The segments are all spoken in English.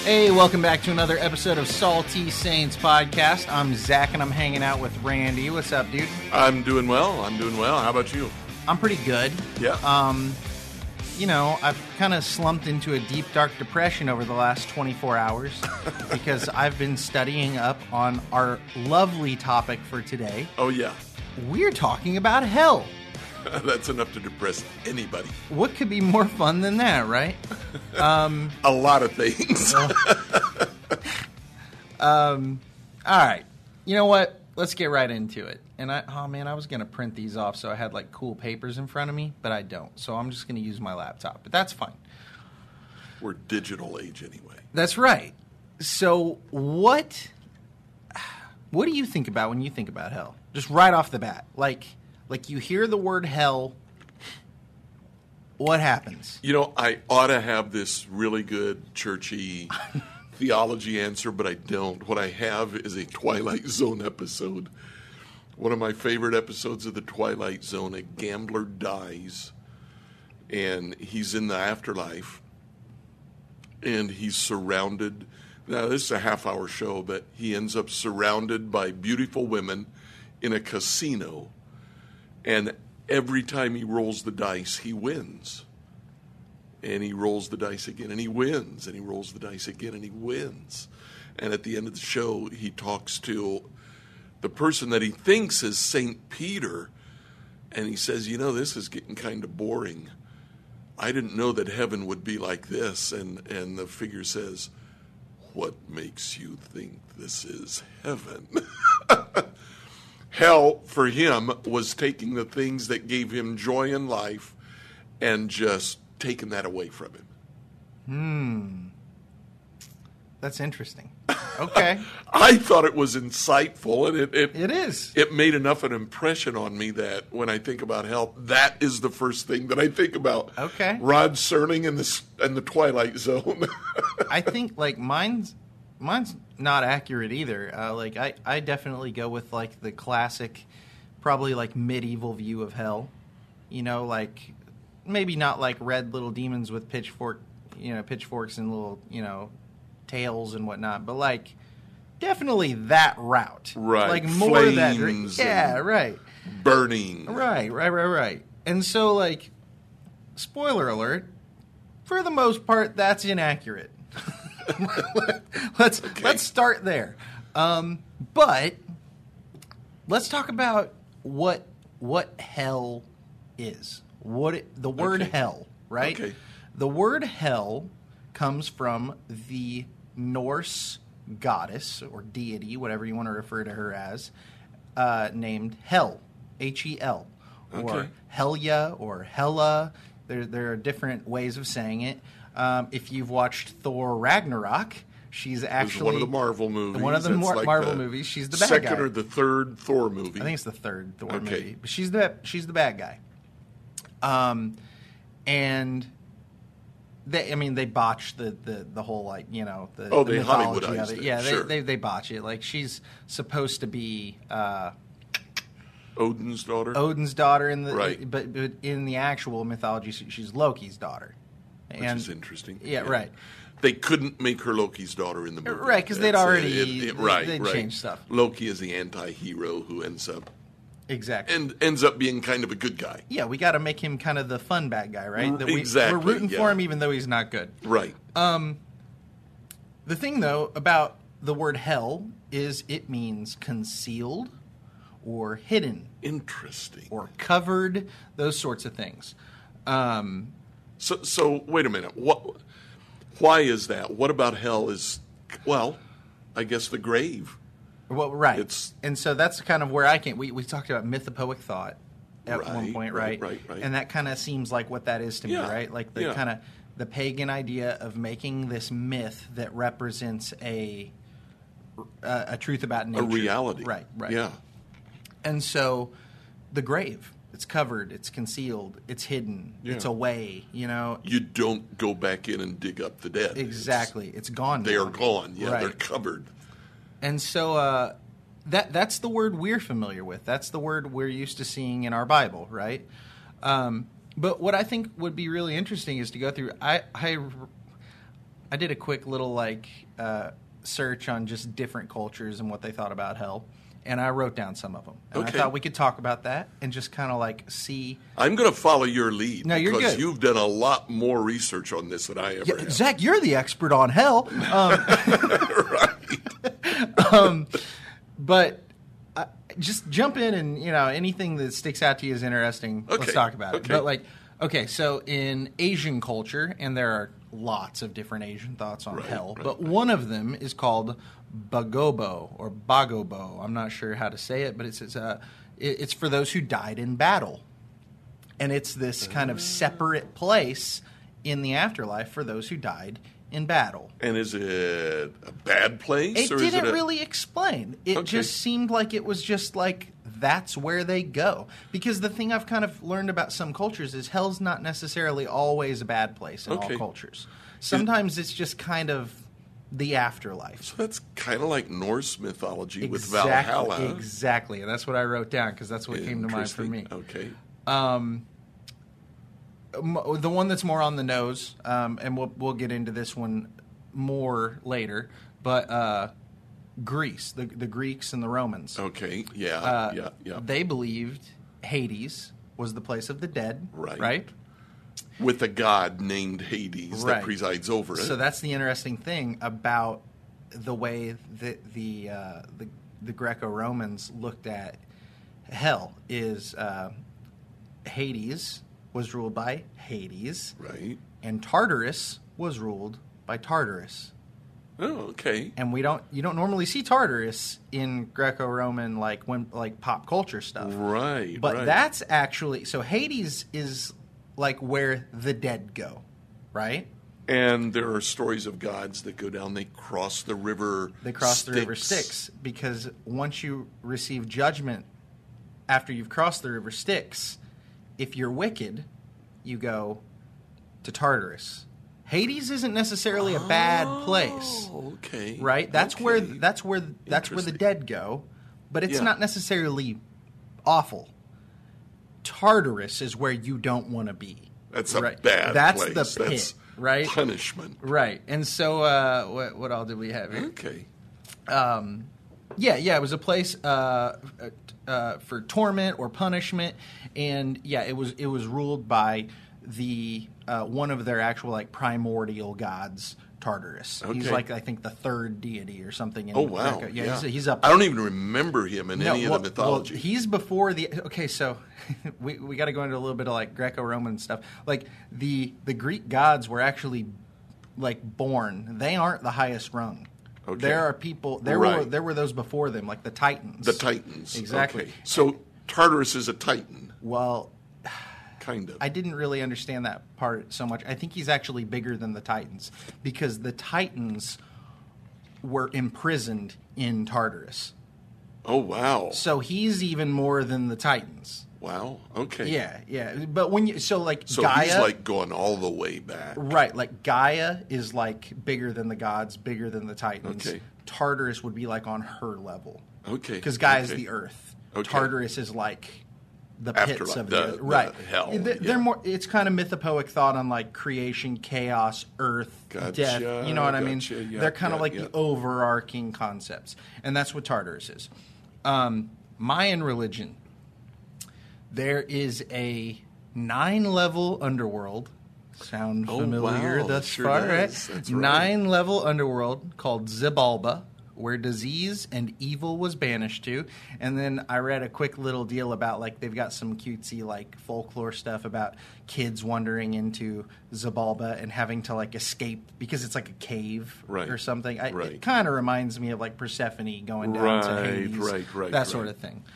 Hey, welcome back to another episode of Salty Saints Podcast. I'm Zach, and I'm hanging out with Randy. What's up, dude? I'm doing well. How about you? I'm pretty good. Yeah. I've kind of slumped into a deep, dark depression over the last 24 hours because I've been studying up on our lovely topic for today. Oh, yeah. We're talking about hell. That's enough to depress anybody. What could be more fun than that, right? A lot of things. All right. You know what? Let's get right into it. And I was going to print these off so I had like cool papers in front of me, but I don't. So I'm just going to use my laptop, but that's fine. We're digital age anyway. That's right. So what do you think about when you think about hell? Just right off the bat. Like you hear the word hell, what happens? You know, I ought to have this really good churchy theology answer, but I don't. What I have is a Twilight Zone episode. One of my favorite episodes of the Twilight Zone, a gambler dies, and he's in the afterlife, and he's surrounded. Now, this is a half-hour show, but he ends up surrounded by beautiful women in a casino, and every time he rolls the dice, he wins. And he rolls the dice again, and he wins. And he rolls the dice again, and he wins. And at the end of the show, he talks to the person that he thinks is St. Peter, and he says, you know, this is getting kind of boring. I didn't know that heaven would be like this. And the figure says, what makes you think this is heaven? Hell, for him, was taking the things that gave him joy in life and just taking that away from him. That's interesting. Okay. I thought it was insightful, and it is. It made enough an impression on me that when I think about hell, that is the first thing that I think about. Okay. Rod Serling and the Twilight Zone. I think like mine's not accurate either. I definitely go with like the classic, probably like medieval view of hell. You know, like maybe not like red little demons with pitchforks and little, tails and whatnot, but like definitely that route. Right. Like more of that. Flames. Yeah, right. Burning. Right. And so like, spoiler alert, for the most part, that's inaccurate. Let's start there. But let's talk about what hell is. The word hell, right? Okay. The word hell comes from the Norse goddess or deity, whatever you want to refer to her as, named Hel, Hel, or Helya or Hela. There are different ways of saying it. If you've watched Thor Ragnarok, she's actually one of the Marvel movies. One of the Marvel movies. She's the bad guy. Second or the third Thor movie. I think it's the third Thor movie. But she's the bad guy. And they botched the whole like the they mythology Hollywoodized of it. it. Yeah, Sure. they botch it. Like she's supposed to be Odin's daughter. In the right. but in the actual mythology, she's Loki's daughter. Which is interesting. Yeah, right. They couldn't make her Loki's daughter in the movie. Right, because they'd already right. changed stuff. Loki is the anti-hero who ends up being kind of a good guy. Yeah, we got to make him kind of the fun bad guy, right? Exactly. We're rooting for him even though he's not good. Right. The thing, though, about the word hell is it means concealed or hidden. Interesting. Or covered, those sorts of things. So wait a minute. Why is that? What about hell is, I guess the grave. Well, right. And so that's kind of where I came. We talked about mythopoeic thought at one point, right? Right. And that kind of seems like what that is to me, right? Like the kind of the pagan idea of making this myth that represents a truth about nature. A reality. Right. Yeah. And so the grave, it's covered, it's concealed, it's hidden, it's away, You don't go back in and dig up the dead. Exactly. It's gone now. They are gone. Yeah, right. They're covered. And so that's the word we're familiar with. That's the word we're used to seeing in our Bible, right? But what I think would be really interesting is to go through. did a quick little like search on just different cultures and what they thought about hell, and I wrote down some of them. And I Okay. thought we could talk about that and just kind of like see. I'm going to follow your lead. No, you're because good. You've done a lot more research on this than I ever have. Zach, you're the expert on hell. But just jump in and, anything that sticks out to you is interesting. Okay. Let's talk about Okay. it. But so in Asian culture, and there are lots of different Asian thoughts on hell, but one of them is called Bagobo or Bagobo. I'm not sure how to say it, but it's for those who died in battle. And it's this kind of separate place in the afterlife for those who died in battle. And is it a bad place? It or is didn't it really explain. It just seemed like it was just like that's where they go. Because the thing I've kind of learned about some cultures is hell's not necessarily always a bad place in all cultures. Sometimes it's just kind of the afterlife. So that's kind of like Norse mythology with Valhalla. Exactly. And that's what I wrote down because that's what came to mind for me. Okay. The one that's more on the nose, and we'll get into this one more later, but Greece, the Greeks and the Romans. Okay, yeah. They believed Hades was the place of the dead, right? With a god named Hades that presides over it. So that's the interesting thing about the way that the Greco-Romans looked at hell is Hades was ruled by Hades, right? And Tartarus was ruled by Tartarus. Oh, okay. And you don't normally see Tartarus in Greco-Roman like pop culture stuff, right? But that's actually so Hades is like where the dead go, right? And there are stories of gods that go down. They cross the river. They cross the river Styx because once you receive judgment after you've crossed the river Styx, if you're wicked, you go to Tartarus. Hades isn't necessarily a bad place. Okay. Right? That's where the dead go, but it's not necessarily awful. Tartarus is where you don't want to be. That's a bad That's place. That's the pit, That's right? Punishment. Right. And so what all did we have here? Okay. It was a place for torment or punishment, and it was ruled by the one of their actual like primordial gods, Tartarus. Okay. He's like I think the third deity or something. Oh wow! Greco. Yeah, he's up. I don't even remember him in any of the mythology. Well, he's before the. Okay, so we got to go into a little bit of like Greco-Roman stuff. Like the Greek gods were actually like born. They aren't the highest rung. Okay. There are people. There were those before them, like the Titans. The Titans, exactly. Okay. So Tartarus is a Titan. Well, kind of. I didn't really understand that part so much. I think he's actually bigger than the Titans because the Titans were imprisoned in Tartarus. Oh wow! So he's even more than the Titans. Wow. Okay. Yeah. But when you so Gaia, he's like going all the way back, right? Like Gaia is like bigger than the gods, bigger than the Titans. Okay. Tartarus would be like on her level. Okay. Because Gaia is the earth. Okay. Tartarus is like the pits Afterlife, of the earth. the Right. hell. They're more. It's kind of mythopoeic thought on like creation, chaos, earth, death. You know what I mean? Yeah, They're kind of like the overarching concepts, and that's what Tartarus is. Mayan religion. There is a 9-level underworld. Sound familiar thus sure far, does. right? That's right. 9-level underworld called Xibalba, where disease and evil was banished to. And then I read a quick little deal about like they've got some cutesy like folklore stuff about kids wandering into Xibalba and having to like escape because it's like a cave or something. It kind of reminds me of like Persephone going down to Hades, that sort of thing.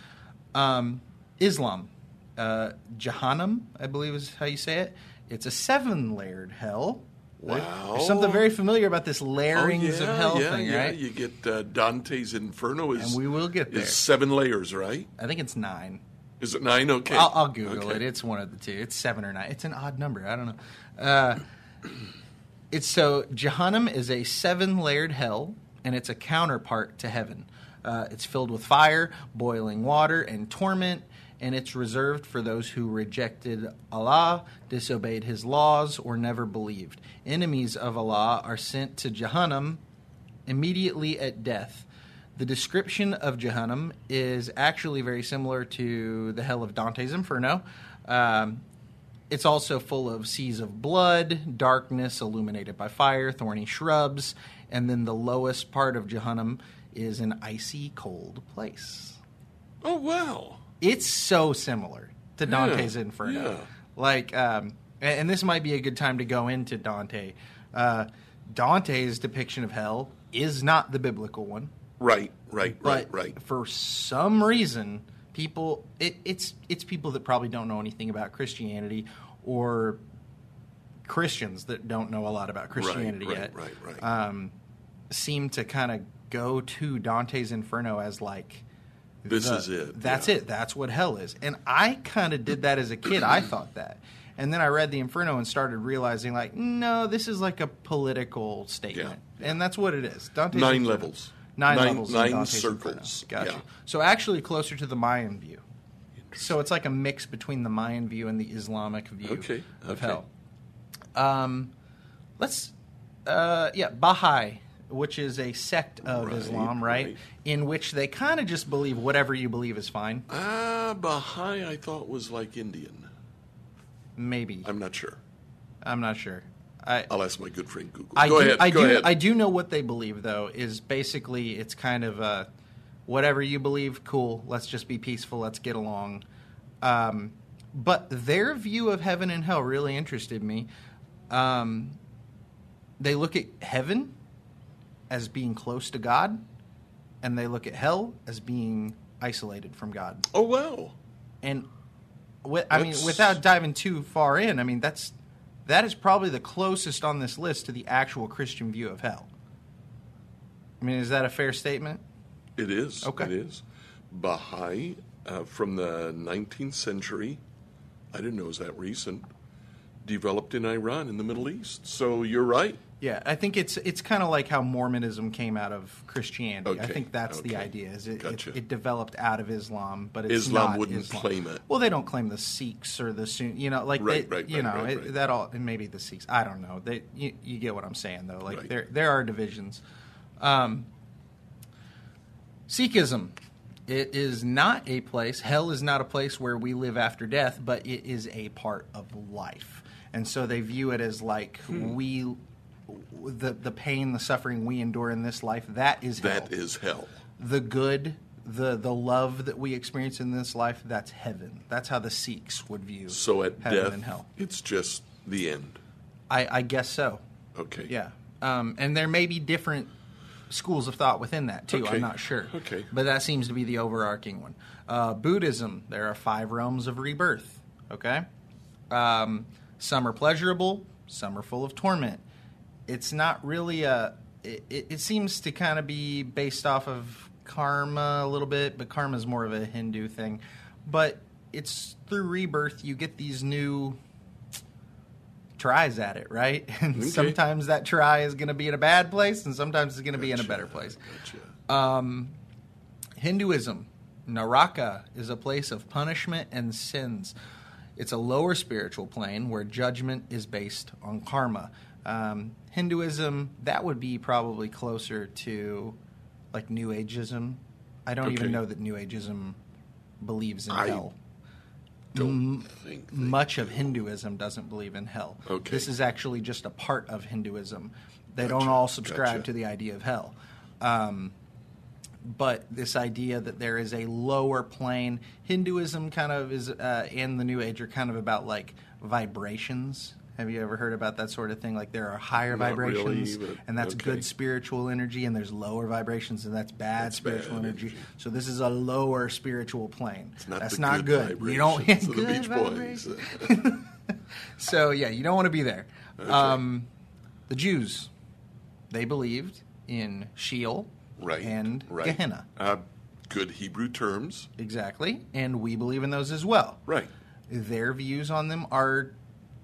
Islam. Jahannam, I believe is how you say it. It's a 7-layered hell. Wow. There's something very familiar about this layerings of hell thing, right? You get Dante's Inferno and we will get there. Is 7 layers, right? I think it's 9. Is it 9? Okay. I'll Google it. It's one of the two. It's 7 or 9. It's an odd number. I don't know. Jahannam is a 7-layered hell, and it's a counterpart to heaven. It's filled with fire, boiling water, and torment. and it's reserved for those who rejected Allah, disobeyed His laws, or never believed. Enemies of Allah are sent to Jahannam immediately at death. The description of Jahannam is actually very similar to the hell of Dante's Inferno. It's also full of seas of blood, darkness illuminated by fire, thorny shrubs, and then the lowest part of Jahannam is an icy cold place. Oh, wow. It's so similar to Dante's Inferno. Yeah. Like, and this might be a good time to go into Dante. Dante's depiction of hell is not the biblical one. Right. But for some reason, people it's people that probably don't know anything about Christianity, or Christians that don't know a lot about Christianity yet. Right. Seem to kind of go to Dante's Inferno as like, this is it. That's it. That's what hell is. And I kind of did that as a kid. I thought that. And then I read the Inferno and started realizing, like, no, this is like a political statement. Yeah. And that's what it is. Dante's Nine Inferno. levels. Nine levels. Nine Dante's circles. Inferno. Gotcha. Yeah. So actually closer to the Mayan view. So it's like a mix between the Mayan view and the Islamic view of hell. Baha'i, which is a sect of Islam, right? In which they kind of just believe whatever you believe is fine. Baha'i I thought was like Indian. Maybe. I'm not sure. I'll ask my good friend Google. Go ahead. I do know what they believe, though, is basically it's kind of whatever you believe, cool, let's just be peaceful, let's get along. But their view of heaven and hell really interested me. They look at heaven as being close to God, and they look at hell as being isolated from God. Oh, wow. And without diving too far in, I mean, that is probably the closest on this list to the actual Christian view of hell. I mean, is that a fair statement? It is. Okay. It is. Baha'i from the 19th century, I didn't know it was that recent, developed in Iran in the Middle East. So you're right. Yeah, I think it's kind of like how Mormonism came out of Christianity. Okay. I think that's the idea. Is Gotcha. it developed out of Islam, but it's Islam not wouldn't Islam. claim it. Well, they don't claim the Sikhs or the Sunni. Right. That all. And maybe the Sikhs. I don't know. You get what I'm saying, though. Like there are divisions. Sikhism. It is not a place. Hell is not a place where we live after death, but it is a part of life, and so they view it as like the pain, the suffering we endure in this life, that is hell. That is hell. The good, the love that we experience in this life, that's heaven. That's how the Sikhs would view at heaven death, and hell. It's just the end. I guess so. Okay. Yeah. And there may be different schools of thought within that, too. Okay. I'm not sure. Okay. But that seems to be the overarching one. Buddhism, there are 5 realms of rebirth. Okay? Some are pleasurable, some are full of torment. It's not really it seems to kind of be based off of karma a little bit, but karma is more of a Hindu thing. But it's through rebirth you get these new tries at it, right? And sometimes that try is going to be in a bad place, and sometimes it's going to be in a better place. Gotcha. Hinduism, Naraka is a place of punishment and sins. It's a lower spiritual plane where judgment is based on karma. Hinduism, that would be probably closer to like New Ageism. I don't even know that New Ageism believes in hell. Don't think much of Hinduism doesn't believe in hell. Okay. This is actually just a part of Hinduism. They don't all subscribe to the idea of hell. But this idea that there is a lower plane, Hinduism kind of is, and the New Age are kind of about like vibrations. Have you ever heard about that sort of thing? Like there are higher vibrations, really, and that's good spiritual energy, and there's lower vibrations, and that's bad spiritual energy. So this is a lower spiritual plane. That's not good. You don't get good the Beach Boys. So yeah, you don't want to be there. Okay. The Jews, they believed in Sheol and Gehenna. Good Hebrew terms. Exactly, and we believe in those as well. Right. Their views on them are...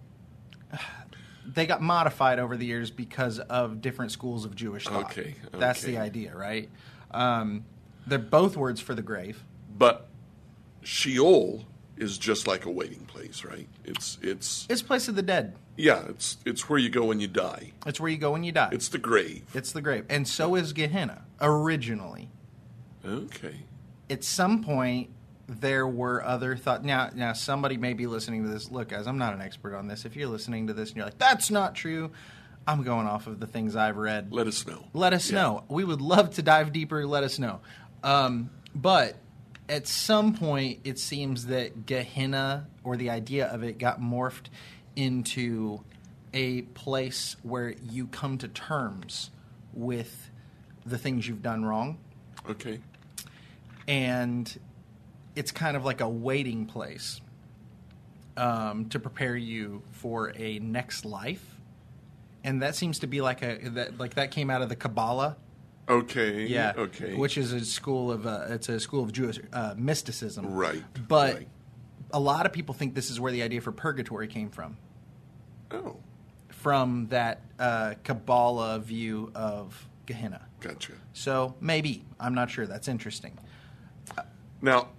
They got modified over the years because of different schools of Jewish thought. Okay. That's the idea, right? They're both words for the grave. But Sheol is just like a waiting place, right? It's It's place of the dead. yeah, it's where you go when you die. It's where you go when you die. It's the grave. It's the grave. And so is Gehenna, originally. Okay. At some point, there were other thoughts. Now, somebody may be listening to this. Look, guys, I'm not an expert on this. If you're listening to this and you're like, that's not true, I'm going off of the things I've read. Let us know. Let us know. We would love to dive deeper. Let us know. But at some point, it seems that Gehenna, or the idea of it, got morphed into a place where you come to terms with the things you've done wrong. Okay. And it's kind of like a waiting place to prepare you for a next life. And that seems to be that came out of the Kabbalah. Okay. Yeah. Okay. Which is a school of Jewish mysticism. Right. But right. a lot of people think this is where the idea for purgatory came from. Oh. From that Kabbalah view of Gehenna. Gotcha. So maybe. I'm not sure. That's interesting. Now,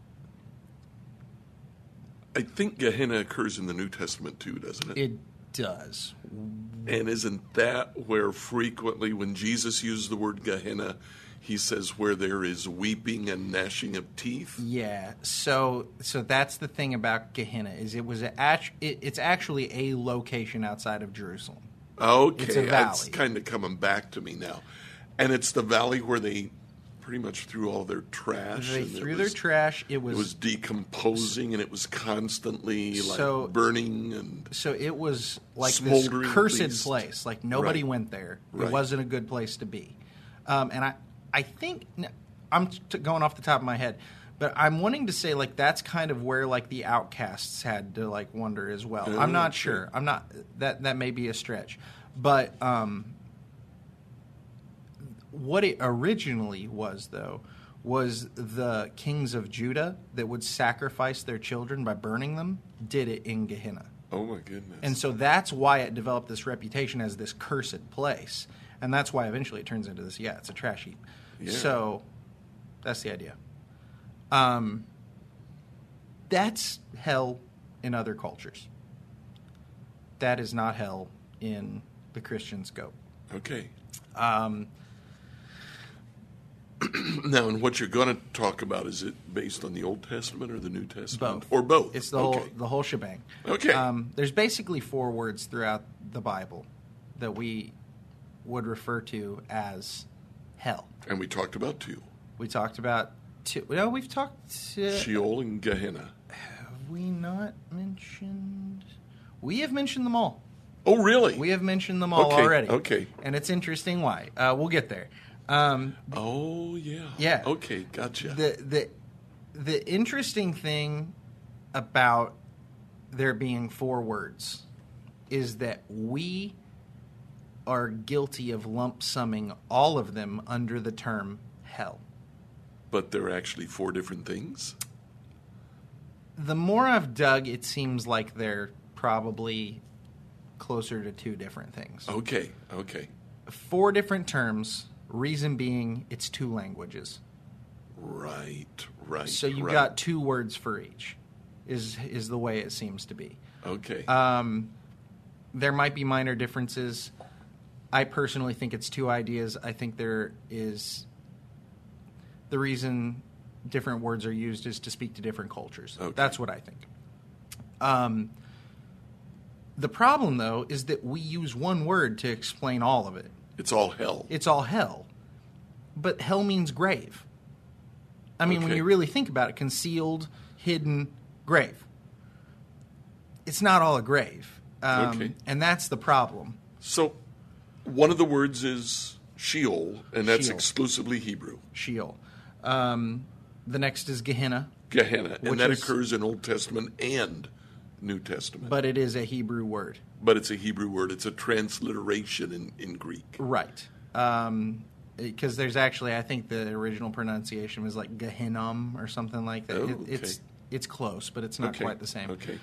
I think Gehenna occurs in the New Testament too, doesn't it? It does. And isn't that where frequently when Jesus used the word Gehenna, he says where there is weeping and gnashing of teeth? Yeah. So that's the thing about Gehenna is it's actually a location outside of Jerusalem. Okay. It's a valley. It's kind of coming back to me now. And it's the valley where they pretty much threw all their trash. They threw their trash. It was decomposing, and it was constantly burning and so it was like this smoldering, cursed place. Like nobody Right. went there. Right. It wasn't a good place to be. And I think I'm going off the top of my head, but I'm wanting to say like that's kind of where like the outcasts had to like wander as well. I'm not Okay. sure. I'm not that may be a stretch, but what it originally was, though, was the kings of Judah that would sacrifice their children by burning them did it in Gehenna. oh my goodness. And so that's why it developed this reputation as this cursed place. And that's why eventually it turns into this, it's a trash heap. Yeah. So that's the idea. That's hell in other cultures. That is not hell in the Christian scope. Okay. Now, and what you're going to talk about, is it based on the Old Testament or the New Testament? Both. Or both? It's the whole shebang. Okay. There's basically 4 words throughout the Bible that we would refer to as hell. And we talked about 2. We talked about 2. No, we've talked... Sheol and Gehenna. have we not mentioned... We have mentioned them all. Oh, really? We have mentioned them all Okay, already. okay. And it's interesting why. We'll get there. Oh, yeah. Yeah. Okay, gotcha. The interesting thing about there being 4 words is that we are guilty of lump summing all of them under the term hell. But they're actually 4 different things? The more I've dug, it seems like they're probably closer to 2 different things. Okay. 4 different terms, reason being it's 2 languages. Right. So you've got 2 words for each, is the way it seems to be. Okay. There might be minor differences. I personally think it's 2 ideas. I think there is... The reason different words are used is to speak to different cultures. Okay. That's what I think. The problem, though, is that we use one word to explain all of it. It's all hell. It's all hell. But hell means grave. I mean, when Okay. you really think about it, concealed, hidden, grave. It's not all a grave. Okay. And that's the problem. So, one of the words is Sheol, and that's Sheol. exclusively Hebrew. Sheol. The next is Gehenna, Gehenna, Which and that is- occurs in Old Testament and New Testament. but it is a Hebrew word. But it's a Hebrew word. It's a transliteration in Greek. Right. Because there's actually, I think the original pronunciation was like Gehinnom or something like that. Oh, okay. It's close, but it's not Okay. quite the same. Okay.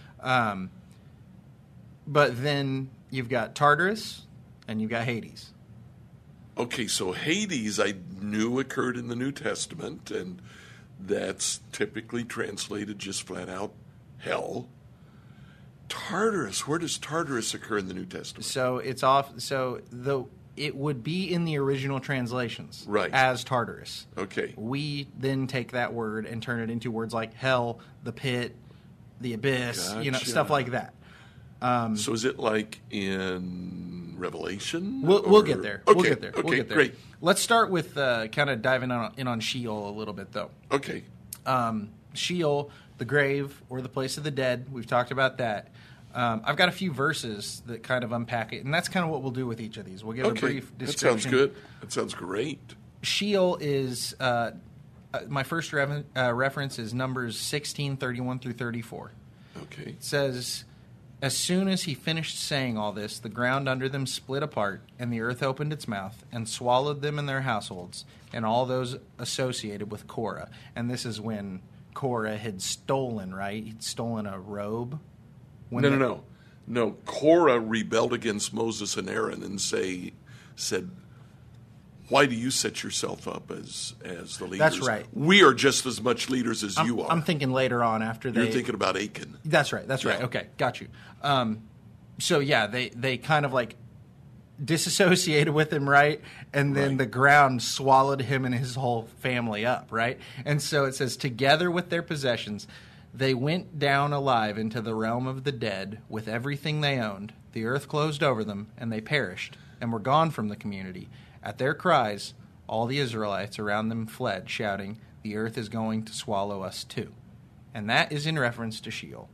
But then you've got Tartarus and you've got Hades. Okay, so Hades I knew occurred in the New Testament, and That's typically translated just flat out hell. Tartarus. Where does Tartarus occur in the New Testament? So it's off. So it would be in the original translations, Right. as Tartarus. Okay. We then take that word and turn it into words like hell, the pit, the abyss, Gotcha. stuff like that. So is it like in Revelation? We'll get there. Okay. We'll get there. Okay, We'll get there. great. Let's start with kind of diving in on Sheol a little bit, though. Okay. Sheol, the grave, or the place of the dead. We've talked about that. I've got a few verses that kind of unpack it, and that's kind of what we'll do with each of these. We'll give a brief That description. sounds good. That sounds great. Sheol is my first reference is Numbers 16:31 through 34. Okay. It says, "As soon as he finished saying all this, the ground under them split apart, and the earth opened its mouth and swallowed them and their households, and all those associated with Korah." And this is when Korah had stolen, right? He'd stolen a robe. No. Korah rebelled against Moses and Aaron and said, "Why do you set yourself up as the leaders? That's right. We are just as much leaders as you are." I'm thinking later on after You're thinking about Achan. That's right. Yeah. Okay, got you. So yeah, they kind of like disassociated with him, right? And then Right. the ground swallowed him and his whole family up, right? And so it says, "Together with their possessions, they went down alive into the realm of the dead with everything they owned. The earth closed over them, and they perished and were gone from the community. At their cries, all the Israelites around them fled, shouting, 'The earth is going to swallow us too.'" And that is in reference to Sheol.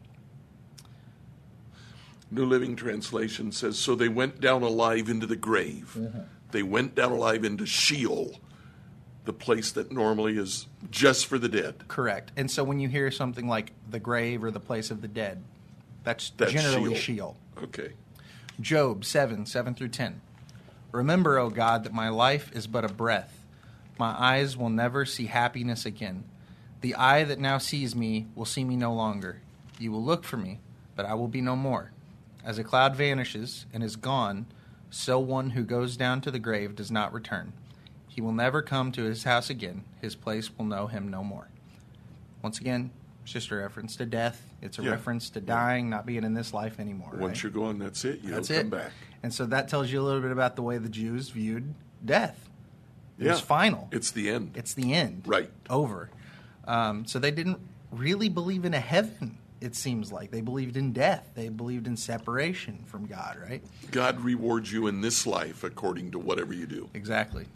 New Living Translation says, "So they went down alive into the grave." Mm-hmm. They went down alive into Sheol, the place that normally is just for the dead. Correct. And so when you hear something like the grave or the place of the dead, that's That's generally Sheol. Sheol. Okay. Job 7 through 10. "Remember, O God, that my life is but a breath. My eyes will never see happiness again. The eye that now sees me will see me no longer. You will look for me, but I will be no more. As a cloud vanishes and is gone, so one who goes down to the grave does not return. He will never come to his house again. His place will know him no more." Once again, it's just a reference to death. It's a Yeah. reference to dying, not being in this life anymore. Once right? you're gone, that's it. You That's don't it. come back. And so that tells you a little bit about the way the Jews viewed death. It was Yeah. final. It's the end. It's the end. Right. Over. So they didn't really believe in a heaven, it seems like. They believed in death. They believed in separation from God, right? God rewards you in this life according to whatever you do. Exactly.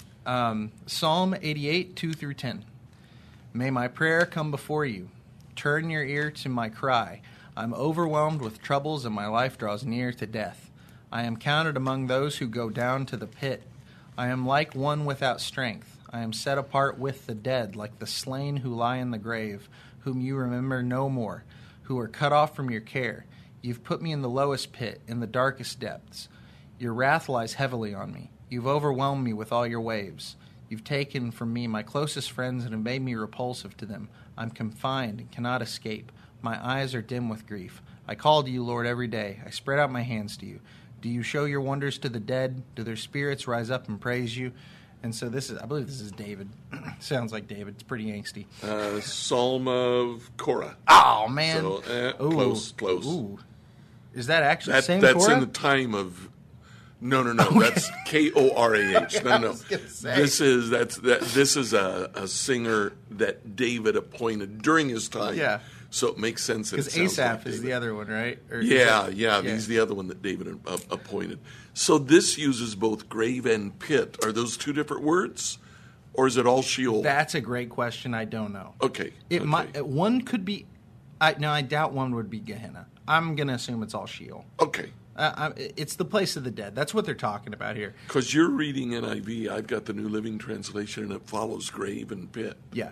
Psalm 88, 2 through 10. "May my prayer come before you. Turn your ear to my cry. I'm overwhelmed with troubles, and my life draws near to death. I am counted among those who go down to the pit. I am like one without strength. I am set apart with the dead, like the slain who lie in the grave, whom you remember no more, who are cut off from your care. You've put me in the lowest pit, in the darkest depths. Your wrath lies heavily on me. You've overwhelmed me with all your waves. You've taken from me my closest friends and have made me repulsive to them. I'm confined and cannot escape. My eyes are dim with grief. I call to you, Lord, every day. I spread out my hands to you. Do you show your wonders to the dead? Do their spirits rise up and praise you?" And so I believe this is David. Sounds like David. It's pretty angsty. Psalm of Korah. Oh, man. So, Ooh. close. Ooh. Is that actually the same That's Korah? in the time of. No. That's Korah. No. was gonna say. This is a singer that David appointed during his time. Yeah. So it makes sense. That Because it sounds Asaph like is David. the other one, right? Or is Yeah, that- He's the other one that David appointed. So this uses both grave and pit. Are those two different words, or is it all Sheol? That's a great question. I don't know. Okay. It might. One could be. I doubt one would be Gehenna. I'm gonna assume it's all Sheol. Okay. It's the place of the dead. That's what they're talking about here. Because you're reading NIV, I've got the New Living Translation, and it follows grave and pit. Yeah.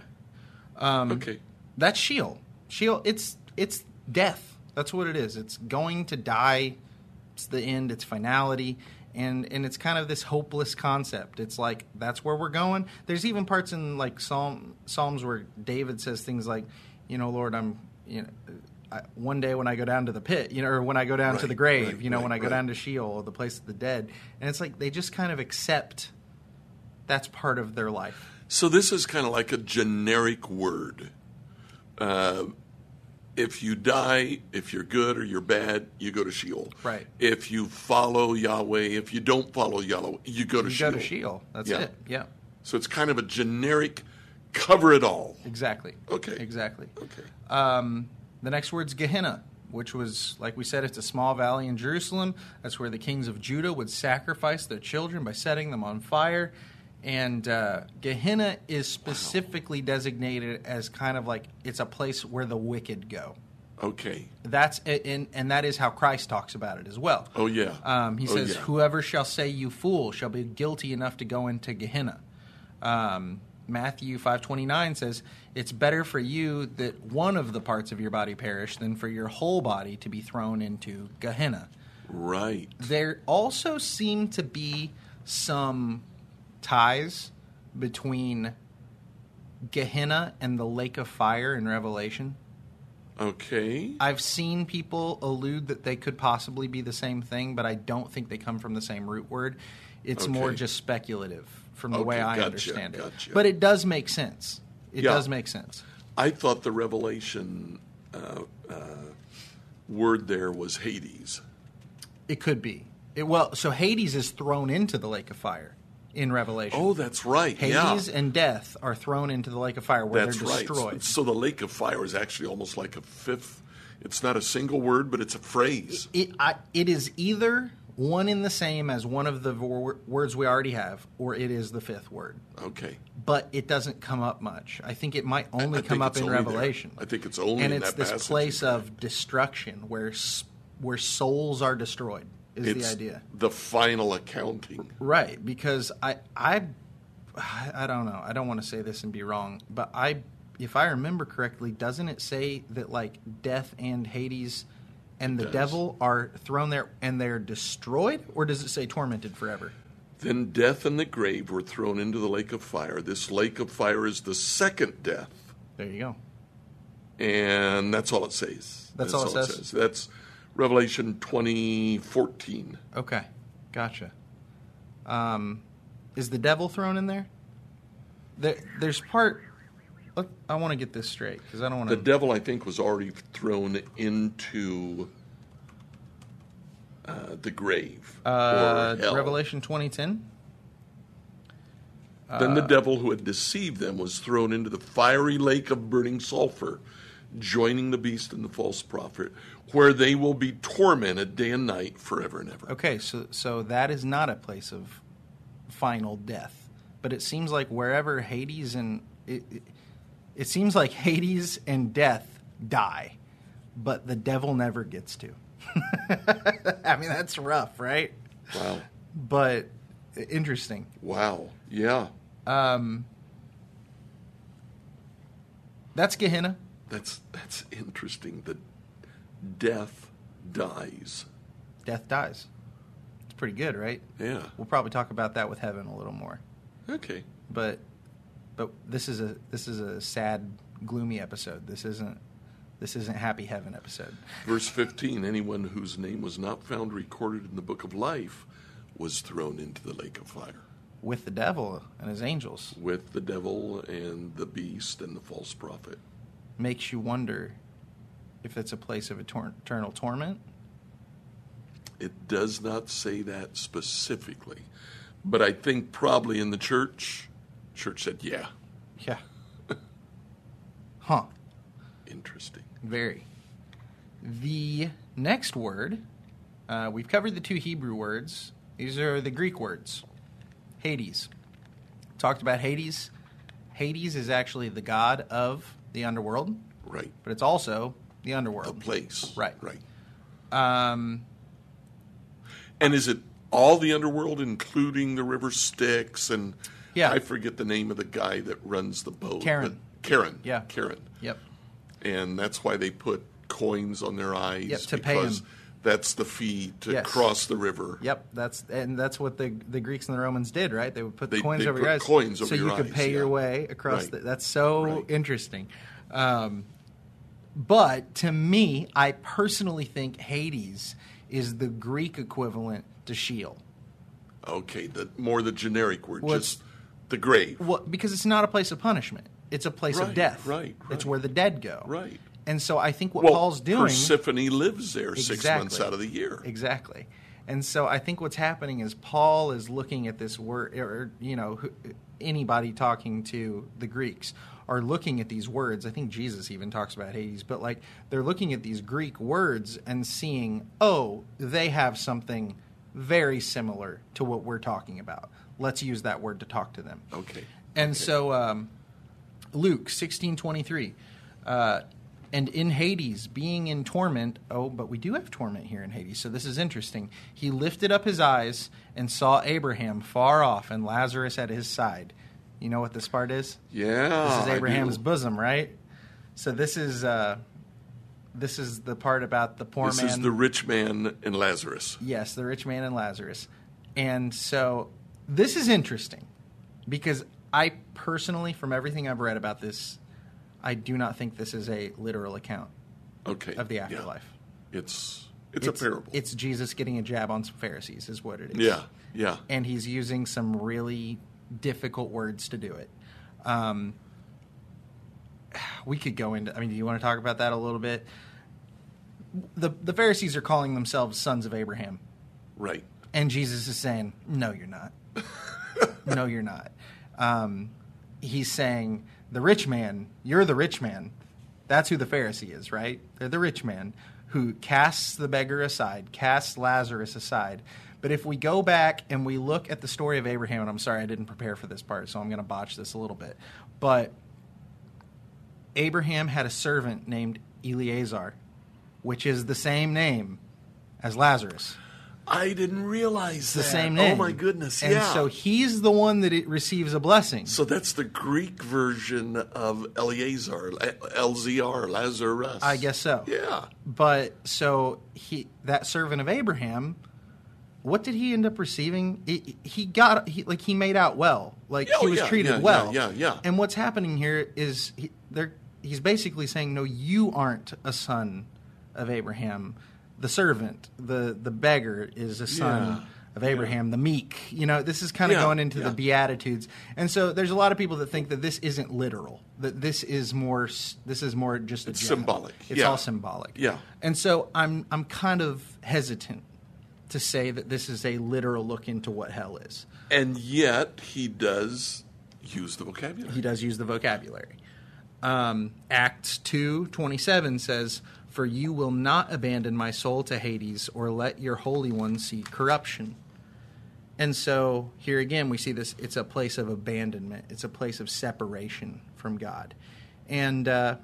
Okay. That's Sheol. Sheol. It's death. That's what it is. It's going to die. It's the end. It's finality. And it's kind of this hopeless concept. It's like that's where we're going. There's even parts in like Psalms where David says things like, Lord, one day when I go down to the pit, or when I go down to the grave, when I go down to Sheol, the place of the dead. And it's like they just kind of accept that's part of their life. So this is kind of like a generic word. If you die, if you're good or you're bad, you go to Sheol. Right. If you follow Yahweh, if you don't follow Yahweh, you go to Sheol. You go to Sheol. That's Yeah. it. Yeah. So it's kind of a generic cover it all. Exactly. Okay. Exactly. Okay. The next word's Gehenna, which was, like we said, it's a small valley in Jerusalem. That's where the kings of Judah would sacrifice their children by setting them on fire. And Gehenna is specifically designated as kind of like it's a place where the wicked go. Okay. That's and that is how Christ talks about it as well. Oh, yeah. He Oh, says, yeah. "Whoever shall say you fool shall be guilty enough to go into Gehenna." Matthew 5:29 says, "It's better for you that one of the parts of your body perish than for your whole body to be thrown into Gehenna." Right. There also seem to be some ties between Gehenna and the lake of fire in Revelation. Okay. I've seen people allude that they could possibly be the same thing, but I don't think they come from the same root word. It's more Okay. just speculative from the Okay, way I gotcha, understand it. gotcha. But it does make sense. It Yeah. does make sense. I thought the Revelation word there was Hades. It could be. So Hades is thrown into the lake of fire in Revelation. Oh, that's right. Hades yeah. and death are thrown into the lake of fire where That's they're right. destroyed. So the lake of fire is actually almost like a fifth. It's not a single word, but it's a phrase. It is either one in the same as one of the words we already have, or it is the fifth word. Okay. But it doesn't come up much. I think it might only I come think up it's in only there. Revelation. I think it's only and in it's that this passage. place of destruction where souls are destroyed is It's the idea. the final accounting. Right, because I don't know. I don't want to say this and be wrong, but if I remember correctly, doesn't it say that like death and Hades and the does. devil are thrown there and they're destroyed, or does it say tormented forever? Then death and the grave were thrown into the lake of fire. This lake of fire is the second death. There you go. And that's all it says. That's all it says? That's Revelation 20:14. Okay, gotcha. Is the devil thrown in there? There's part. Look, I want to get this straight because I don't want The to. devil, I think, was already thrown into the grave or hell. Revelation 20:10. Then the devil who had deceived them was thrown into the fiery lake of burning sulfur, joining the beast and the false prophet, where they will be tormented day and night forever and ever. Okay, so that is not a place of final death, but it seems like wherever Hades and it seems like Hades and death die, but the devil never gets to. I mean, that's rough, right? Wow. But interesting. Wow. Yeah. That's Gehenna. That's interesting. The death dies. Death dies. It's pretty good, right? Yeah. We'll probably talk about that with heaven a little more. Okay. But this is a sad, gloomy episode. This isn't happy heaven episode. Verse 15, anyone whose name was not found recorded in the book of life was thrown into the lake of fire. With the devil and his angels. With the devil and the beast and the false prophet. Makes you wonder if it's a place of eternal torment. It does not say that specifically. But I think probably in the church said, yeah. Yeah. Huh. Interesting. Very. The next word, we've covered the two Hebrew words. These are the Greek words. Hades. Talked about Hades. Hades is actually the god of the underworld, Right. but it's also the A underworld. place. Right. Right. Um, And is it all the underworld, including the river Styx? And Yeah. I forget the name of the guy that runs the boat. Charon. but Charon. Yeah. Charon. yep. And that's why they put coins on their eyes. Yep, to pay because him. that's the fee to Yes. cross the river. Yep, that's what the Greeks and the Romans did, right? They would put They coins over put your eyes, coins over so you your could eyes, pay your yeah. way across. Right. That's so Right. interesting. But to me, I personally think Hades is the Greek equivalent to Sheol. Okay, more the generic word, Well, just The grave. Well, because it's not a place of punishment. It's a place of death. Right. It's where the dead go. Right. And so I think what Paul's doing... Persephone lives there 6 months out of the year. Exactly. And so I think what's happening is Paul is looking at this word, or, anybody talking to the Greeks are looking at these words. I think Jesus even talks about Hades, but like they're looking at these Greek words and seeing, oh, they have something very similar to what we're talking about. Let's use that word to talk to them. Okay. And so Luke 16:23, and in Hades, being in torment, but we do have torment here in Hades, so this is interesting. He lifted up his eyes and saw Abraham far off and Lazarus at his side. You know what this part is? Yeah. This is Abraham's bosom, right? So this is the part about the poor man. This is the rich man and Lazarus. Yes, the rich man and Lazarus. And so this is interesting because I personally, from everything I've read about this, I do not think this is a literal account of the afterlife. Yeah. It's a parable. It's Jesus getting a jab on some Pharisees is what it is. Yeah. And he's using some really difficult words to do it. We could go into... do you want to talk about that a little bit? The Pharisees are calling themselves sons of Abraham. Right. And Jesus is saying, no, you're not. No, you're not. He's saying, the rich man, you're the rich man. That's who the Pharisee is, right? They're the rich man who casts the beggar aside, casts Lazarus aside. But if we go back and we look at the story of Abraham, and I'm sorry I didn't prepare for this part, so I'm going to botch this a little bit. But Abraham had a servant named Eleazar, which is the same name as Lazarus. I didn't realize that. The same name. Oh, my goodness, and so he's the one that it receives a blessing. So that's the Greek version of Eleazar, LZR, Lazarus. I guess so. Yeah. But so that servant of Abraham, what did he end up receiving? He made out well. He was treated well. Yeah. And what's happening here is he's basically saying, no, you aren't a son of Abraham. The servant, the beggar, is a son of Abraham, the meek. This is kind of going into the Beatitudes. And so there's a lot of people that think that this isn't literal, that this is more just a It's symbolic. It's all symbolic. Yeah. And so I'm kind of hesitant to say that this is a literal look into what hell is. And yet he does use the vocabulary. He does use the vocabulary. Acts 2:27 says, "For you will not abandon my soul to Hades, or let your Holy One see corruption." And so here again we see this. It's a place of abandonment. It's a place of separation from God. And I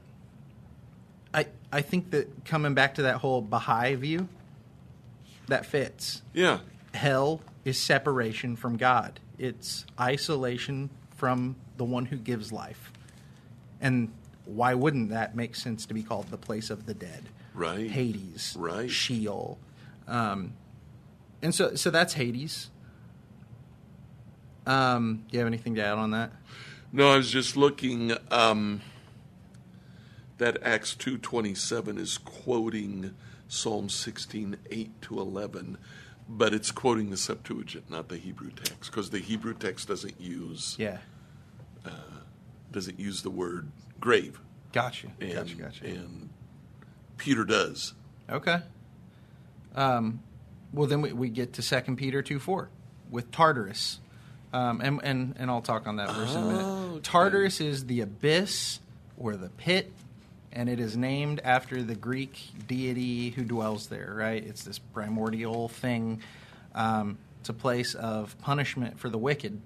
think that coming back to that whole Baha'i view, that fits. Yeah. Hell is separation from God. It's isolation from the one who gives life. And why wouldn't that make sense to be called the place of the dead? Right. Hades. Right. Sheol. And so that's Hades. Do you have anything to add on that? No, I was just looking. That Acts 2:27 is quoting Psalm 16:8-11, but it's quoting the Septuagint, not the Hebrew text, because the Hebrew text doesn't use the word grave. Gotcha. And Peter does. Okay. Well, then we get to 2 Peter 2:4 with Tartarus. And I'll talk on that verse in a minute. Okay. Tartarus is the abyss or the pit, and it is named after the Greek deity who dwells there, right? It's this primordial thing. It's a place of punishment for the wicked.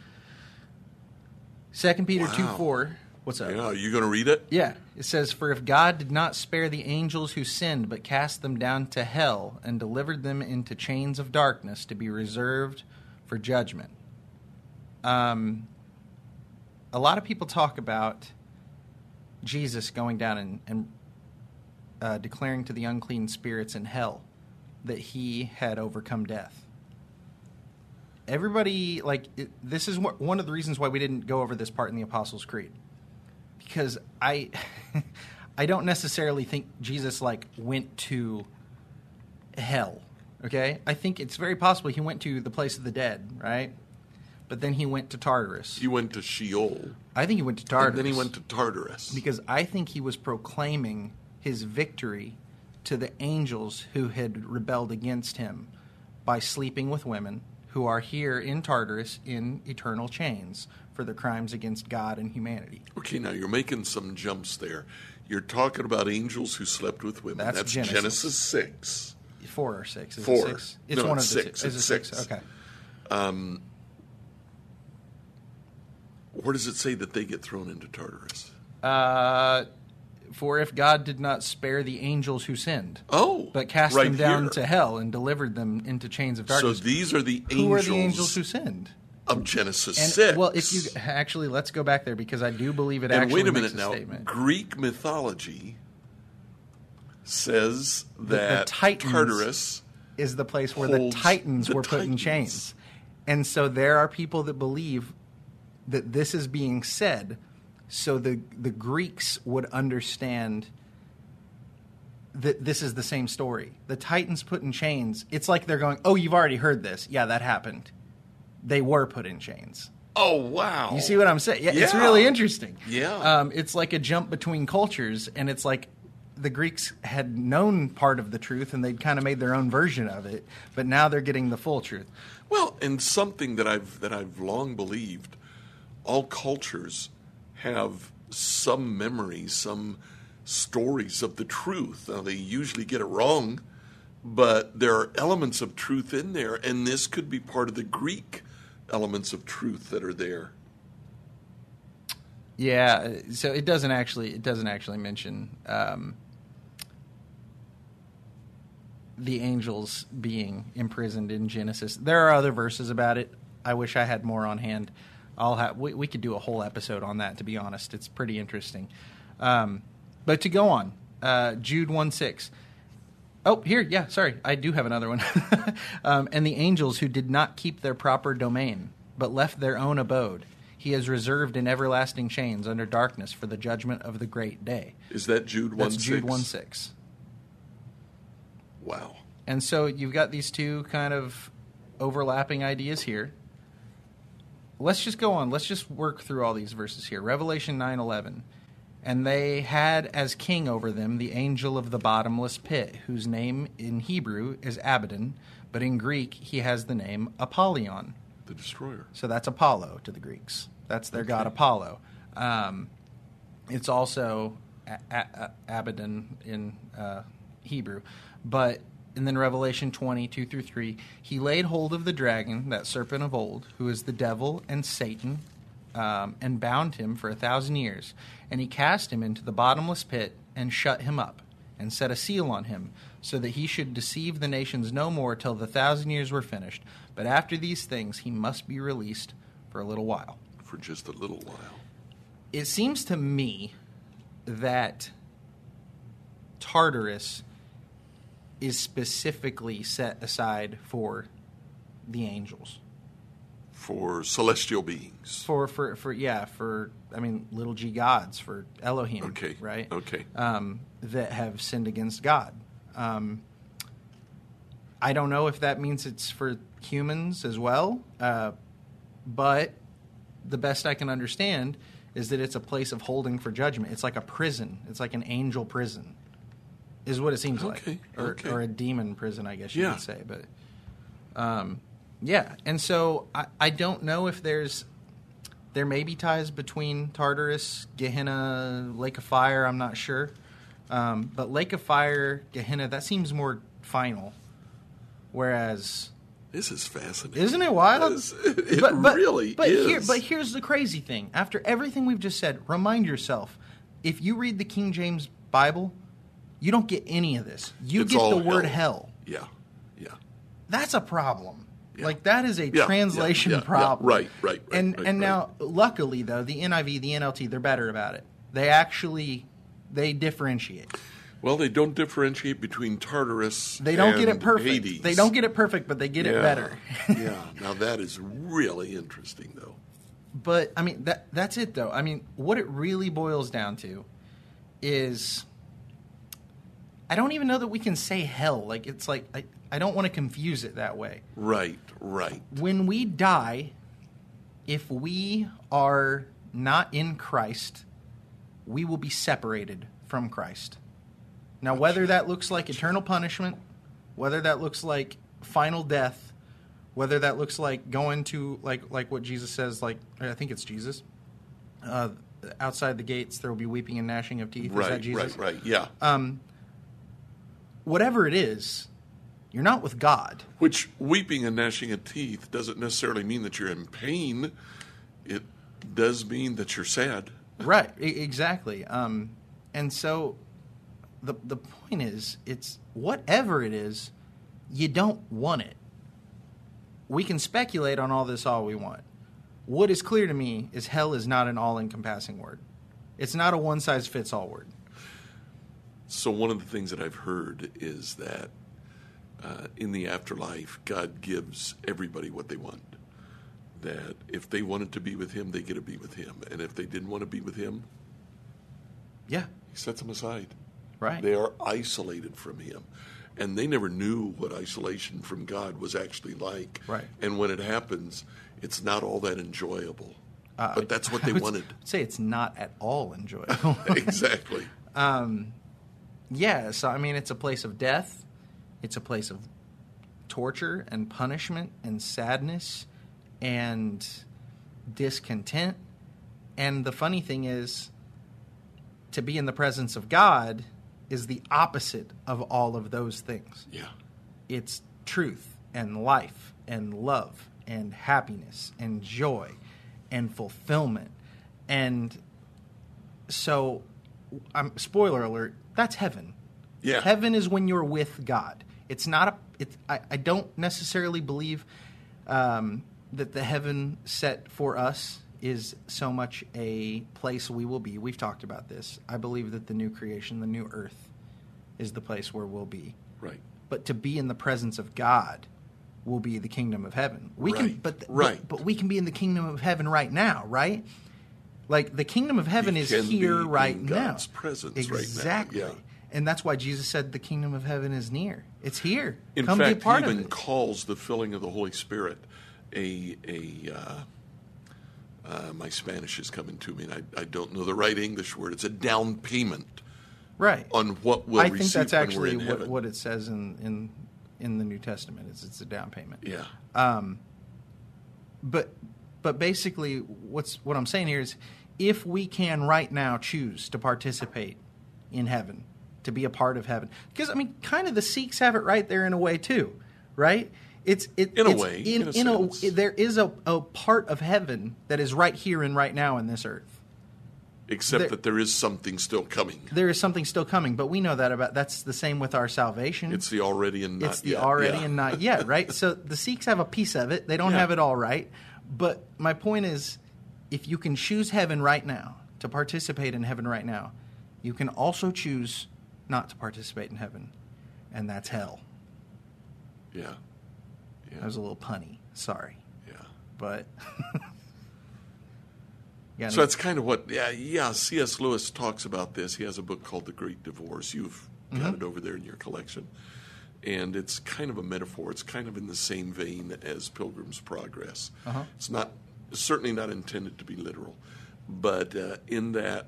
2 Peter 2:4. What's up? Yeah, are you going to read it? Yeah. It says, "For if God did not spare the angels who sinned, but cast them down to hell and delivered them into chains of darkness to be reserved for judgment." A lot of people talk about Jesus going down and declaring to the unclean spirits in hell that he had overcome death. Everybody, this is one of the reasons why we didn't go over this part in the Apostles' Creed. Because I don't necessarily think Jesus, went to hell, okay? I think it's very possible he went to the place of the dead, right? but then he went to Tartarus. He went to Sheol. I think he went to Tartarus. And then he went to Tartarus. Because I think he was proclaiming his victory to the angels who had rebelled against him by sleeping with women who are here in Tartarus in eternal chains for their crimes against God and humanity. Okay, now you're making some jumps there. You're talking about angels who slept with women. That's Genesis 6. 4 or 6? Is 4. It 6? It's no, one it's of the 6. two. Is It's it 6. Okay. Where does it say that they get thrown into Tartarus? For if God did not spare the angels who sinned, but cast right them down here. to hell and delivered them into chains of darkness. So these are the angels. Who are the angels who sinned? Of Genesis And, 6. Well, if you actually, let's go back there because I do believe it and actually wait a makes minute now. statement. Greek mythology says The that Titans Tartarus is the place where the holds Titans the were put in Titans. chains. And so there are people that believe that this is being said so the Greeks would understand that this is the same story. The Titans put in chains. It's like they're going, oh, you've already heard this. Yeah, that happened. They were put in chains. Oh, wow. You see what I'm saying? Yeah, it's Yeah. really interesting. Yeah. It's like a jump between cultures, and it's like the Greeks had known part of the truth, and they'd kind of made their own version of it, but now they're getting the full truth. Well, and something that I've long believed, all cultures have some memories, some stories of the truth. Now, they usually get it wrong, but there are elements of truth in there, and this could be part of the Greek elements of truth that are there. Yeah, so it doesn't actually mention the angels being imprisoned in Genesis. There are other verses about it. I wish I had more on hand. We could do a whole episode on that, to be honest. It's pretty interesting. But to go on, Jude 1:6. Oh, here, yeah, sorry. I do have another one. And the angels who did not keep their proper domain, but left their own abode, he has reserved in everlasting chains under darkness for the judgment of the great day. Is that Jude 1:6? That's Jude 1:6. Wow. And so you've got these two kind of overlapping ideas here. Let's just go on. Let's just work through all these verses here. Revelation 9:11. And they had as king over them the angel of the bottomless pit, whose name in Hebrew is Abaddon, but in Greek he has the name Apollyon. The destroyer. So that's Apollo to the Greeks. That's their god Apollo. It's also Abaddon in Hebrew. And then Revelation 20:2-3, he laid hold of the dragon, that serpent of old, who is the devil and Satan, and bound him for 1,000 years. And he cast him into the bottomless pit and shut him up, and set a seal on him, so that he should deceive the nations no more till the 1,000 years were finished. But after these things he must be released for a little while. For just a little while. It seems to me that Tartarus is specifically set aside for the angels. For celestial beings. For little g gods, for Elohim, Okay. right? Okay. That have sinned against God. I don't know if that means it's for humans as well, but the best I can understand is that it's a place of holding for judgment. It's like a prison. It's like an angel prison, is what it seems like. Or a demon prison, I guess you could say. But yeah, and so I don't know if there may be ties between Tartarus, Gehenna, Lake of Fire. I'm not sure. But Lake of Fire, Gehenna, that seems more final. Whereas... This is fascinating. Isn't it wild? It really is. But here's the crazy thing. After everything we've just said, remind yourself, if you read the King James Bible, you don't get any of this. You It's get the all word hell. hell. Yeah. That's a problem. Yeah. Like, that is a translation problem. Right. And now, luckily, though, the NIV, the NLT, they're better about it. They differentiate. Well, they don't differentiate between Tartarus They don't and get it perfect. Hades. They don't get it perfect, but they get it better. Yeah. Now, that is really interesting, though. But, I mean, that's it, though. I mean, what it really boils down to is... I don't even know that we can say hell. Like, it's like... I don't want to confuse it that way. Right. When we die, if we are not in Christ, we will be separated from Christ. Now, whether that looks like eternal punishment, whether that looks like final death, whether that looks like going to, like what Jesus says, like, I think it's Jesus, outside the gates there will be weeping and gnashing of teeth. Right, is that Jesus? right, yeah. Whatever it is, you're not with God. Which weeping and gnashing of teeth doesn't necessarily mean that you're in pain. It does mean that you're sad. Right, exactly. And so the point is, it's whatever it is, you don't want it. We can speculate on all this all we want. What is clear to me is hell is not an all-encompassing word. It's not a one-size-fits-all word. So one of the things that I've heard is that in the afterlife, God gives everybody what they want. That if they wanted to be with him, they get to be with him. And if they didn't want to be with him, yeah, he sets them aside. Right. They are isolated from him. And they never knew what isolation from God was actually like. Right. And when it happens, it's not all that enjoyable. But that's what they wanted. I'd say it's not at all enjoyable. Exactly. Yeah, so I mean, it's a place of death. It's a place of torture and punishment and sadness and discontent. And the funny thing is, to be in the presence of God is the opposite of all of those things. Yeah. It's truth and life and love and happiness and joy and fulfillment. And so, spoiler alert, that's heaven. Yeah. Heaven is when you're with God. It's not I don't necessarily believe that the heaven set for us is so much a place we will be. We've talked about this. I believe that the new creation, the new earth, is the place where we'll be. Right. But to be in the presence of God will be the kingdom of heaven. We can, but we can be in the kingdom of heaven right now, right? Like the kingdom of heaven is here right now. God's presence exactly. right now. Yeah. And that's why Jesus said the kingdom of heaven is near. It's here. In Come fact, be a part he of even it. calls the filling of the Holy Spirit my Spanish is coming to me, and I don't know the right English word. It's a down payment, right, on what we'll receive. I think that's actually when we're in heaven. what it says in the New Testament. It's a down payment. Yeah. But basically, what I'm saying here is, if we can right now choose to participate in heaven, to be a part of heaven, because I mean, kind of the Sikhs have it right there in a way too, right? In a way, there is a part of heaven that is right here and right now in this earth. Except that there is something still coming. There is something still coming, but we know that's the same with our salvation. It's the already and not yet. It's the already and not yet, right? So the Sikhs have a piece of it. They don't have it all right. But my point is, if you can choose heaven right now, to participate in heaven right now, you can also choose not to participate in heaven, and that's hell. Yeah. That was a little punny. Sorry. Yeah. But so that's kind of what, C.S. Lewis talks about this. He has a book called The Great Divorce. You've got it over there in your collection. And it's kind of a metaphor. It's kind of in the same vein as Pilgrim's Progress. Uh-huh. It's certainly not intended to be literal. But in that,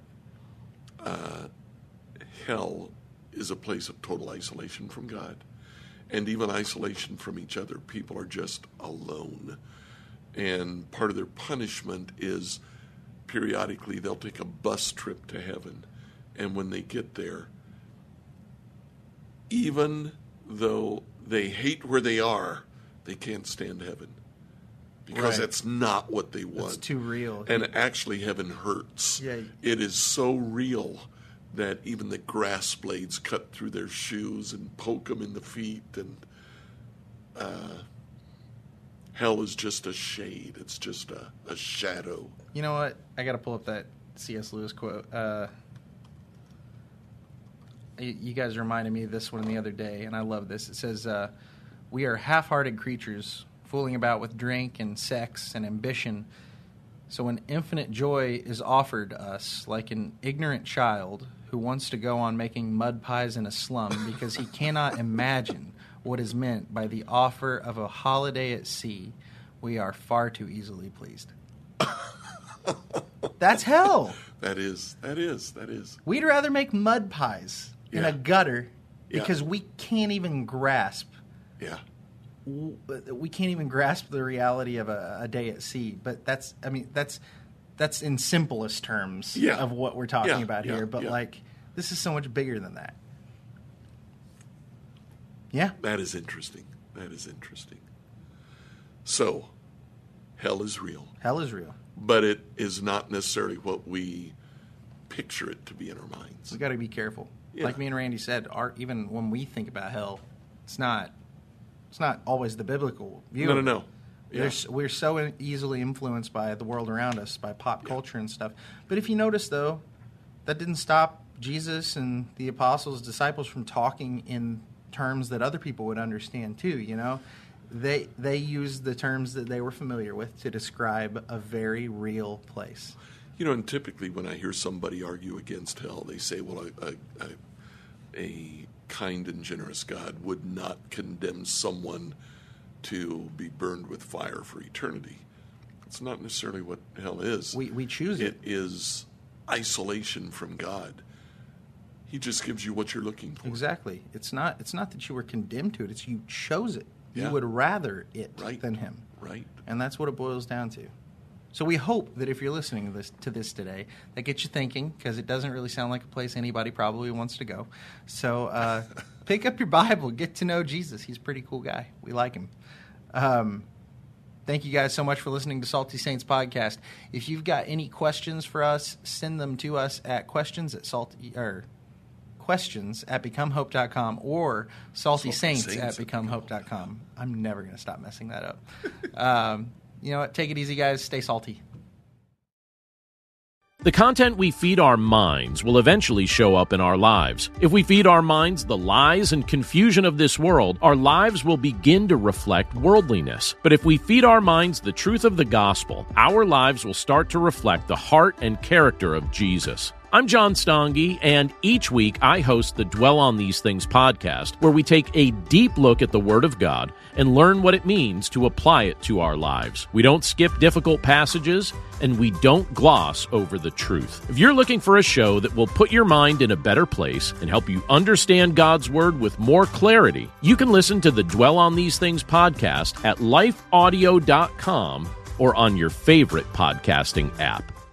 hell is a place of total isolation from God. And even isolation from each other. People are just alone. And part of their punishment is periodically they'll take a bus trip to heaven. And when they get there, even though they hate where they are, they can't stand heaven. Because that's not what they want. It's too real. And actually heaven hurts. Yeah. It is so real that even the grass blades cut through their shoes and poke them in the feet. And hell is just a shade. It's just a shadow. You know what? I got to pull up that C.S. Lewis quote. You guys reminded me of this one the other day, and I love this. It says, we are half-hearted creatures, fooling about with drink and sex and ambition. So when infinite joy is offered us, like an ignorant child who wants to go on making mud pies in a slum because he cannot imagine what is meant by the offer of a holiday at sea, we are far too easily pleased. That's hell. That is. We'd rather make mud pies in a gutter because we can't even grasp. Yeah. We can't even grasp the reality of a day at sea. But that's in simplest terms of what we're talking about here. But like, this is so much bigger than that. Yeah. That is interesting. So, hell is real. Hell is real. But it is not necessarily what we picture it to be in our minds. We got to be careful. Yeah. Like me and Randy said, even when we think about hell, it's not always the biblical view. No. Yeah. We're so easily influenced by the world around us, by pop culture and stuff. But if you notice, though, that didn't stop Jesus and the apostles, disciples from talking in terms that other people would understand too. You know, they used the terms that they were familiar with to describe a very real place. You know, and typically when I hear somebody argue against hell, they say, well, a kind and generous God would not condemn someone to be burned with fire for eternity. It's not necessarily what hell is. We choose it. It is isolation from God. He just gives you what you're looking for. Exactly. It's not that you were condemned to it. It's you chose it. Yeah. You would rather it Right. than him. Right. And that's what it boils down to. So we hope that if you're listening to this today, that gets you thinking, because it doesn't really sound like a place anybody probably wants to go. So pick up your Bible, get to know Jesus. He's a pretty cool guy. We like him. Thank you guys so much for listening to Salty Saints Podcast. If you've got any questions for us, send them to us at questions@becomehope.com or saltysaints@becomehope.com. I'm never going to stop messing that up. You know what? Take it easy, guys. Stay salty. The content we feed our minds will eventually show up in our lives. If we feed our minds the lies and confusion of this world, our lives will begin to reflect worldliness. But if we feed our minds the truth of the gospel, our lives will start to reflect the heart and character of Jesus. I'm John Stange, and each week I host the Dwell on These Things podcast, where we take a deep look at the Word of God and learn what it means to apply it to our lives. We don't skip difficult passages, and we don't gloss over the truth. If you're looking for a show that will put your mind in a better place and help you understand God's Word with more clarity, you can listen to the Dwell on These Things podcast at lifeaudio.com or on your favorite podcasting app.